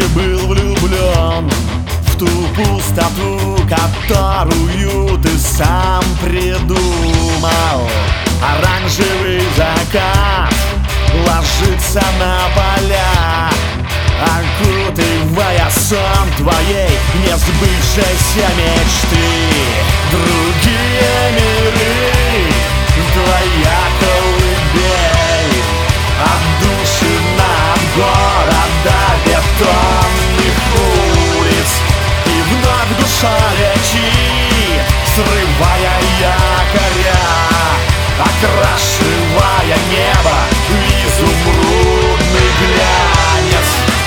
раньше был влюблен в ту пустоту, которую ты сам придумал. Оранжевый закат ложится на поля, окутывая сон твоей несбывшейся мечты. Другие миры, твоя колыбель, отдушина от города бетонных улиц. И вновь душа летит, срывая якоря, окрашивая небо в изумрудный глянец.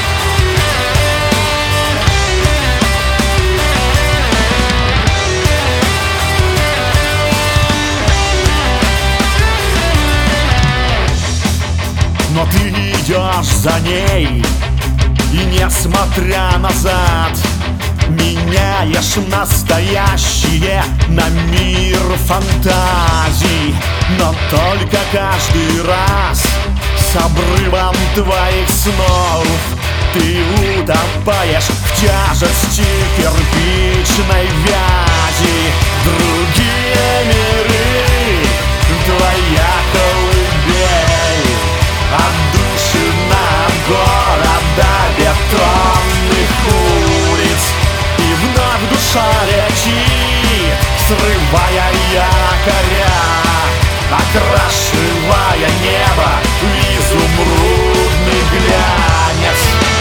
Но ты идешь за ней, и несмотря назад, меняешь настоящее на мир фантазий. Но только каждый раз с обрывом твоих снов ты утопаешь в тяжести кирпичной вязи. Другие миры, твоя колыбель, отдушина от города бетонных улиц. И вновь душа летит, срывая якоря, окрашивая небо в изумрудный глянец.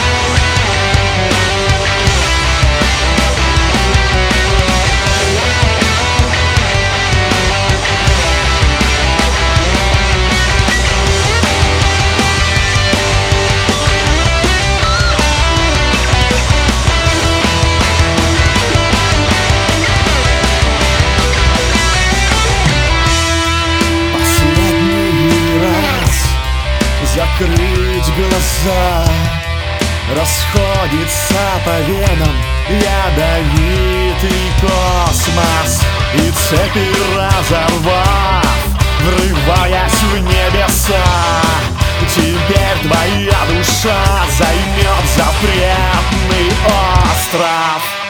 Закрыть глаза, расходится по венам ядовитый космос. И цепи разорвав, врываясь в небеса, теперь твоя душа займет запретный остров.